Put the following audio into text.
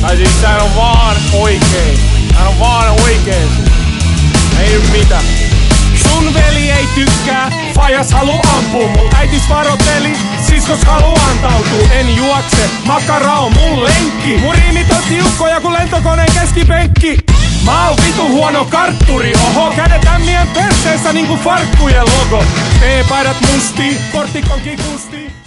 Tai siis tää on vaan oikein. Tää on vaan oikein. Ei nyt mitään. Sun veli ei tykkää, fajas haluu ampuu. Mun äitis varoteli, siskos haluu antautuu. En juokse, makara on mun lenkki. Mun riimit on tiukkoja kun lentokoneen keskipenkki. Mä oon vitu huono kartturi, oho. Kädet ämmien perseessä niinku farkkujen logo. T-paidat mustii, korttikon kikusti.